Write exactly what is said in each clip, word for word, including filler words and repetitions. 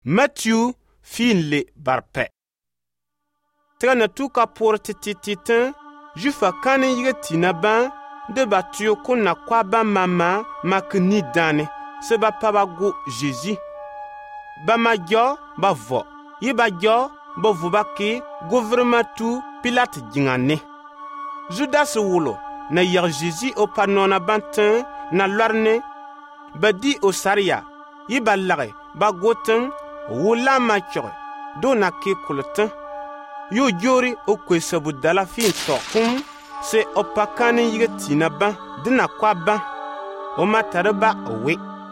Matthew fin le barpe. Tega na tu ka por tititin, jufa kane yiga tina ban, de batio kon na kwa ban mama mak ni dane, se ba pa ba go Jésus. Ba ma gyo ba vo, yi ba gyo ba vo ba ke gouvernement tu Pilate jingane. Judas wulo na yar Jésus o panona bantin na lorne, ba di o saria, yi ba lage ba goten wula ma chore, do na ke kuletin. Yo jori o kwesabu dala fin tokum, se opakane yiga tina ban, dina kwa ban, o matareba owe.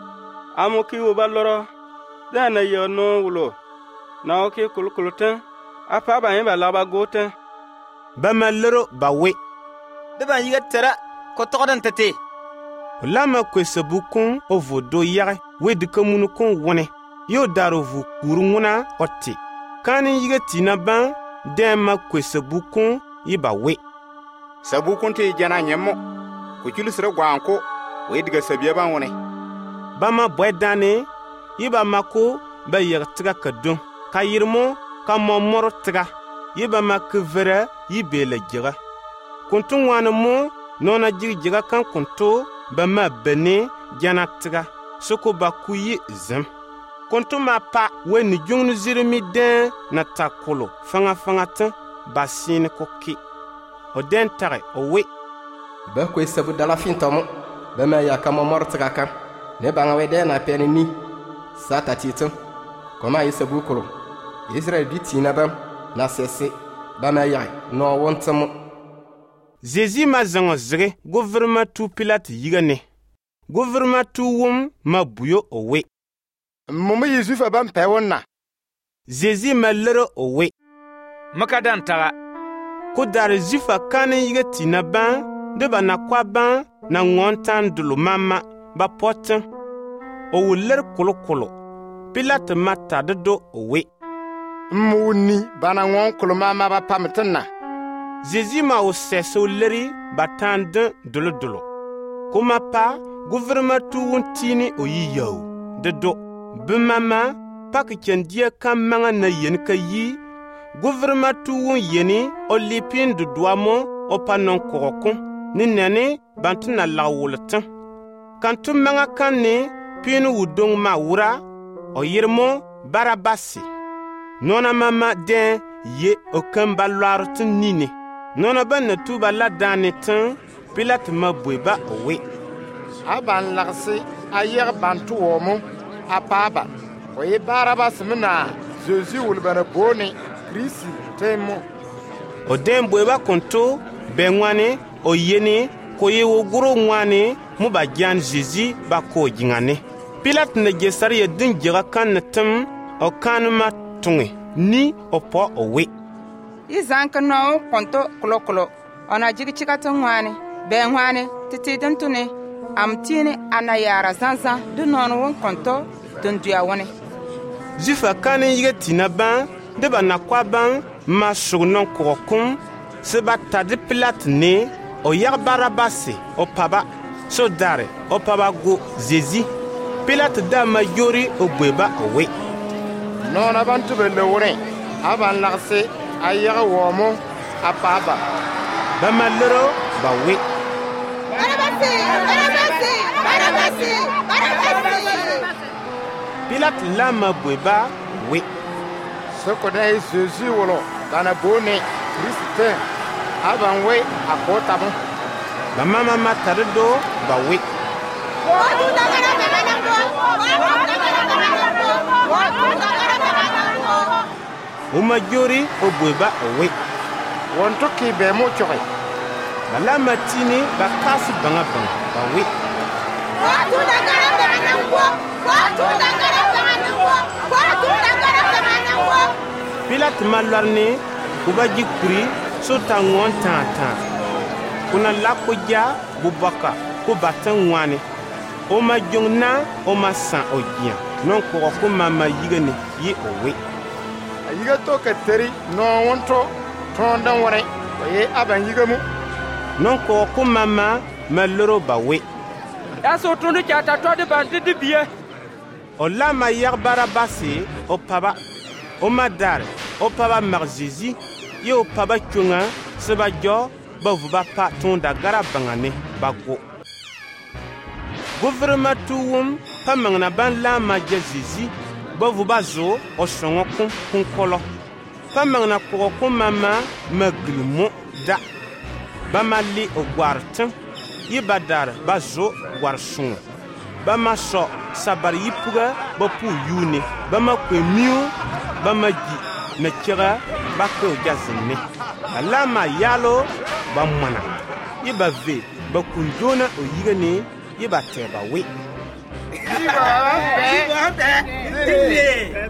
Amoki uba loro, dana yo no wulo, na oki kulukulutin, apa ba yimba laba goten. Ba maloro ba we. Deba yiga tera, kotokodan tete. Lama kwesabu kun o vodo yare, we dikamunu kun wone, yo daro vu kurunguna oti. Kane yiga tina ban, dema kwesabu kun yiba we. Sabu kun te jana nyemo, kuchulu sira gwanko, we diga sabiya ban wone. Bama bwedane, yiba mako ba yir tiga kadun, ka yirmo ka momoro tiga, yiba mak vera yibe la jiga. Kuntun wana mo, nona jig jiga kan kunto, ba ma bene jana tiga, soko ba kuyi zem. Kuntun ma pa we ni jungnu zirimi den na takolo, fanga fanga ten, ba sine koki. O den tare o we. Ba kwe sabu dala fin tomo, ba ma ya ka momoro tiga kan. Ne banga we de na peni ni sata titin koma yi sabu kolo Israel bi tina bam na sese ba ma ya no wontamo Jésus ma zango zre gouvernement tu Pilate yigane gouvernement tu wum ma buyo owe Momo Yesu fa bam pe wonna Jésus ma lero owe Makadan tara ko dar zifa kane yiga tina ban de bana kwa ban na ngontan dulu mama ba potin o wuler kolo kolo Pilate mata de do owe Muni bana ngon koloma ma ba pamtenna Jésus ma o seso leri batande dolo dolo Kuma pa gouvernement tu wontini o yiyo de do bemama pak kendia kam manga na yen ka yi gouvernement tu won yeni o lipin du doamo o panon kokon ni nene bantuna lawultan Kantu manga kanne pinu wudong ma wura o yirmo barabasi. Nona mama den ye o kamba lwartin nini. Nona ban na tuba la dane tin Pilate ma bweba owe. Aban lagsi ayer bantu womo apaba. O ye barabas mina Jésus wulbana boni Krisi temo. O den bweba konto benwane o yene koye wo guro ngwane mu ba jan Jésus ba ko jingane Pilate ne gesari ye din jira kan na tem o kan ma tungi ni o po owe Izanka no konto klo klo ona jigi chikata ngwane be ngwane titi den tuni amtini ana yara zanza de non won konto don dia woni Zifa kan yige tina ban de ba na kwa ban ma sugnon ko kum se ba tadi Pilate ne o yag barabase o paba so dare o paba go Jésus Pilate da ma yori o bweba owe Nona bantu bele wore aban lagse ayaga womo apaba ba malero ba we Barabase barabase barabase barabase Pilate la ma bweba we Soko dai Jésus wolo dana bone Christe aban we akota mo ba mama matare do ba we Watu dagara dagara ko watu dagara dagara ko watu dagara dagara ko o majori o bweba owe wonto ki be mo choy ba la matini ba kasi banga banga ba we watu dagara dagara ko watu dagara dagara ko watu dagara dagara ko Pilate malarne uba jikuri so tangon tata kuna lakoja bubaka ko batan wane o ma jongna o ma san o gia non ko ko mama yigane yi owe ayiga to ka teri no wonto ton dan wore ye aban yigamu non ko ko mama maloro bawe Ya so tunu chata to de bandi de biye o la ma yag Barabasi o paba o ma dar o paba mag Jésus ye o paba chunga seba jo ba vuba pa ton da gara bangane ba go gouvernement tuum pa mangna ban la ma Jésus ba vuba zo o songo kun kun kolo pa mangna ko ko mama maglimo da ba mali o gwartin yi badar ba zo gwarsun ba ma so sabar yipuga ba pu yuni ba ma kwe miu ba ma gi na kira ba ko jazine ala ma yalo ba mana yi ba ve ba kunjona o yigane yi ba te ba we yi ba be dile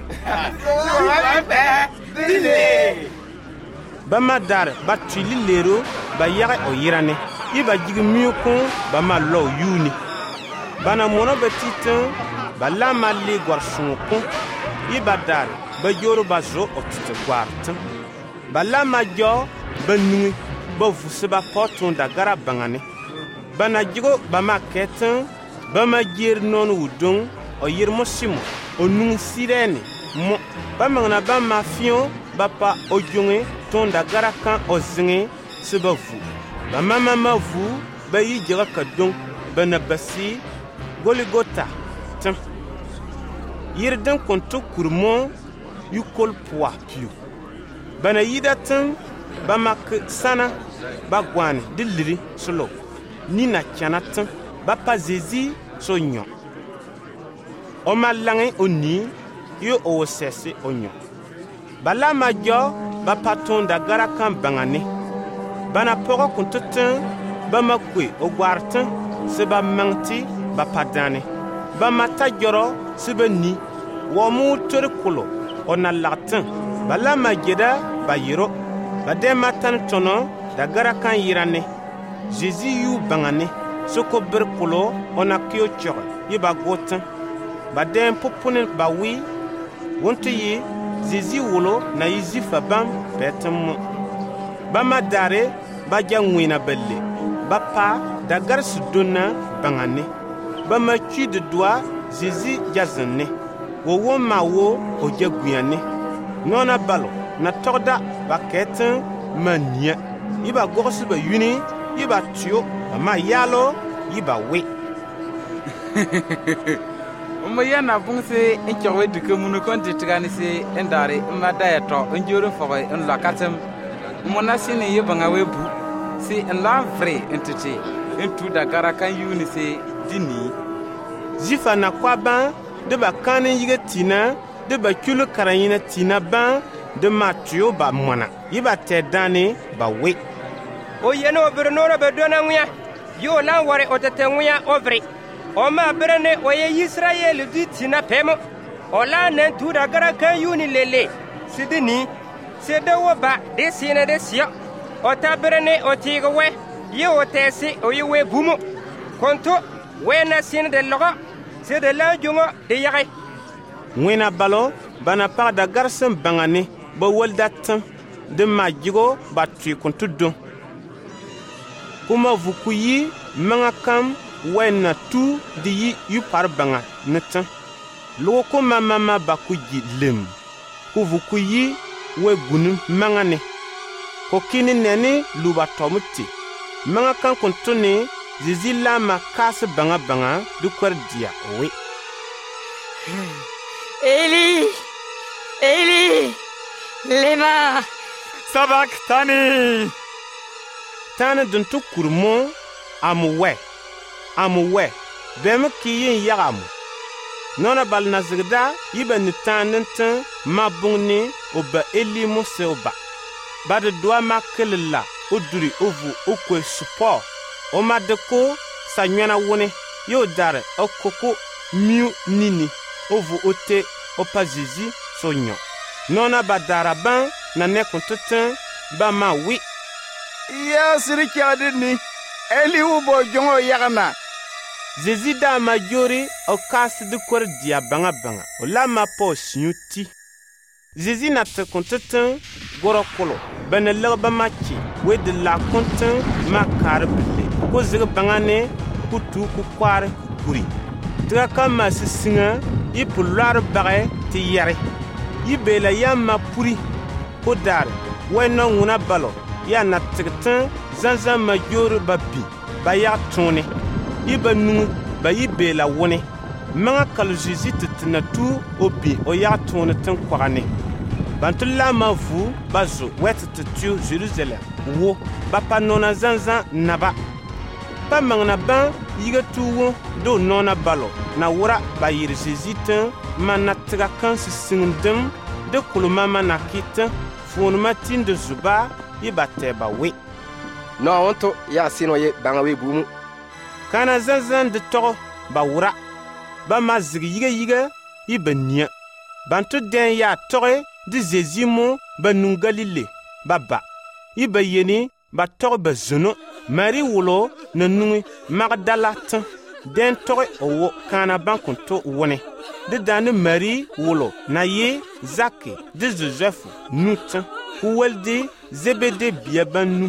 dile ba ma dar ba tuli lero ba yaga o yirane yi ba jigi miu ko ba ma lo yuni bana mono betitin ba la mali gwarsun ko iba dar ba joro ba zo otite gwartin ba la ma jo ba nui ba vusi ba potun da gara bangane bana jigo ba ma ketin ba ma jir non wudun o yir mosimo o nun sirene mo ba mangna ba ma fion ba pa o jonge ton da gara kan o zinge se ba vu ba mama ma vu ba yi jira ka don bana basi Goligota tim yirdan konto kurmo yukol poa piu bana yida tim ba mak sana ba gwane diliri solo ni na chanatin ba pa Jésus so nyon o malange oni yo o sese onyo bala majo ba paton da gara kan bangane bana poko konto tin ba makwe o gwartin se ba manti ba padane ba mata joro sibeni wo mu terkulo ona latin bala majeda ba yiro ba de matan tono da gara kan yirane Jésus yu bangane soko berkulo ona kyo choro yiba gotin ba de popune ba wi wonto yi Jésus wolo na yizi fa bam betem ba madare ba jangwina belle ba pa da gar sudona bangane ba ma tu de doigt Jésus jazane wo wo ma wo o jaguyane nona balo na torda ba ketin mania iba gorsu ba yuni iba tio ba ma yalo iba we o yana bungse en chowe dikemunu konti tigani se endare ma dayato njoro fogo en lakatem mona sine yebanga webu si en la vrai entité en tout da garaka yuni se dini zifa na kwa ban de ba kanin yiga tina de ba kulu karanyina tina ban de matio ba mona yiba te dani ba we o yeno bernora be dona nguya yo la ware o tete nguya ovre o ma brene o ye Israel di tina pemo o la nen tu da garaka yuni lele sidini se de wo ba de sine de sio o ta brene o tiga we yo tesi o yewe bumo konto wena sin de logo se de la jongo de yare wena balo bana par da garsen bangane ba woldat de majigo ba tu konto don kuma vukuyi manga kam wena tu di yi yu par banga netan lo ko mama ma ba ku ji lem ku vukuyi we gunum mangane ko kini nene luba tomuti manga kan kontone Jésus la ma casse banga banga du dia oui Eli Eli lema sabachthani tane dun tu kurmo amwe amwe bem kiyin yagamu nona bal nazgda yiba ni tanentin mabuni oba Eli mose oba bad doa makella oduri ovu okwe support o madeko sanyana wone yo dare okoko miu nini ovu ote opa Jésus sonyo nona badara ban na ne kontotin ba ma wi ya siri kyadini Eli ubo jongo yagana Jésus da majori o kasi de kor dia banga banga o la ma po snyuti Jésus na te kontotin gorokolo bana lagba machi we de la kontin ma karbele ko zig bangane kutu ku kwar kuri Tɩga ka ma sɩsɩngã y pʋ-loar bagɛ tɩ yɛre. Y beela yaa ma puri ko daare wɛnɔ wũna balɔ yaa na tɩg tẽ zãn-zãn ma joor ba bɩ ba yag tõone. Y ba nung ba yi beela wʋne. Maŋa kal Zezi tɩ tɩ na tu o bɩ o yag tõone tẽn koagane. Bantu lama vu ba zo wɛt tɩ tɩ Jerusalem wo ba pa noona zãn-zãn naba. Pa maŋna bãn yiga tuugo do noona balɔ na wʋra ba yɩr Zezi tẽ man na tɩga kãn sɩsĩngdem de kulmama na kɩtẽ fũunmã tĩnd zuba y ba tɛ ba we. No wonto ya sino ye bãnga we buumu. Kana zãn-zãn de tɔgɔ ba wʋra. Ba ma zig yiga yiga y ba nia. Bantu dɛn yaa tɔgɛ de Zezi mo ba nung Galile ba ba. Y ba yeni ba tɔgɛ ba zono. Mari wulo na nungi Magdala tẽ. Dɛn tɔgɛ o wo kaana bãn kõn to wʋne. De daane Mari wulo na ye Zake de Joseph nu tẽ. Fu walde Zebede bia ban nu.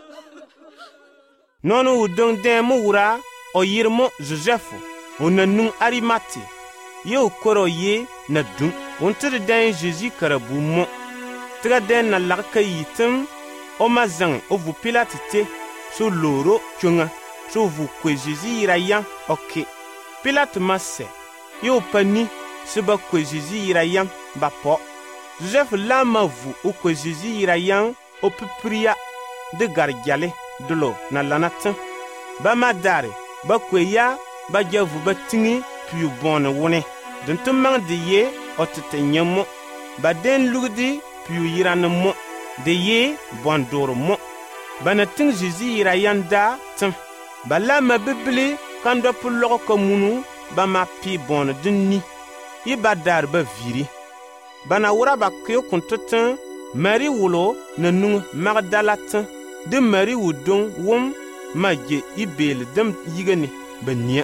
Nono wu dong dɛn mo wʋra o yɩr mo Joseph o na nung Arimate. Ye o koro ye na dũm. Wʋn tɩ d dɛn Zezi kara-bu mo. Tɩga dɛn na lag ka yɩ tẽm o ma zãŋe o vu Pilat te so looro kyoŋa so vu kwe Zezi yɩra yãng o ke. Pilat ma sɛ ye o pa ni sɩ ba kwe Zezi yɩra yãng ba pɔ. Joseph la ma vu o kwe Zezi yɩra yãng o pipriya de gar-gyale dolo na lana tẽ. Ba ma daare ba kwe ya ba ja vu ba tĩŋi piu bõone wʋne. Dẽn tɩ maŋ de ye o tɩ tɩ yẽ mo. Ba den lugdi piu yɩrãn mo. De ye bõn-door mo. Ba na tĩng Zezi yɩra yãn daa tẽm. Ba la ma bibili kan do pʋ-lɔg ka munu ba ma pɩ bõone dẽn ni. Y ba daar ba viri. Ba na wʋra ba kɩ kõn tɩ tẽ Mari wulo na nung Magdala tẽ. De Mari wu dong wʋm ma je y beel dẽm yiga ne ba nia.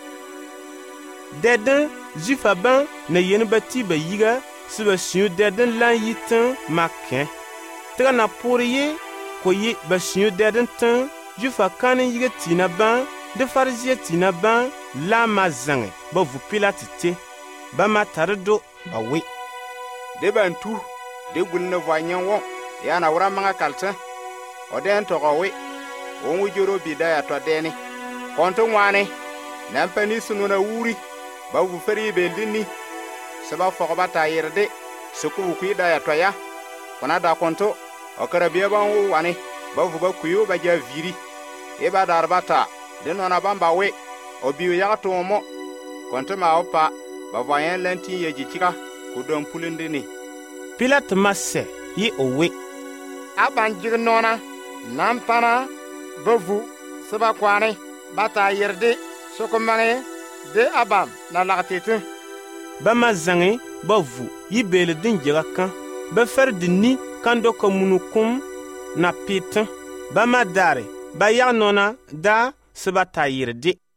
Dɛdẽ Zuifa bãn na yen ba tɩ ba yiga sɩ ba sũur dɛdẽ la n yi tẽ ma kẽ. Tɩga na pʋʋr ye ko ye ba sũur dɛdẽ tẽ Zuifa kãn n yiga tɩɩna bãn de Farizia tɩɩna bãn la ma zãŋe ba vu Pilat te. Ba ma tar do ba we. De ban tu de gul ne voa yẽ wõ yaa na wʋra maŋa kaltẽ. O dɛn tɔgɔ we on wu joro bi da ya tɔ dɛni. Kõn tɩ wãane na n pa ni sũ-noona wuuri ba vu fer yɩ beeldi ni sɩ ba fɔg ba t'a yɩrde sɩ ku vu kuy da ya tɔ ya. Fo na da kõn tɩ o kara-bɩa bãn wo wane ba vu ba kuyo ba ja viiri. Y ba daar ba ta de nɔna bãmb ba we o biu yag tʋʋm mo. Kõn tɩ maa o pa ba voa yẽ la n tĩ ye gi-kɩga ko dõn pulindi ni. Pilat ma sɛ yɩ o we. A ban jig nɔna nan pana ba vu sɩ ba koane ba t'a yɩrde sʋk-maŋe de a bãmb na lag tɩ tẽ. Ba ma zãŋe ba vu y beel dẽn jega kã. Ba fer dɩ ni kan do ka munu kũm na pɩ tẽ. Ba ma daare ba yag nɔna daa sɩ ba t'a yɩrde.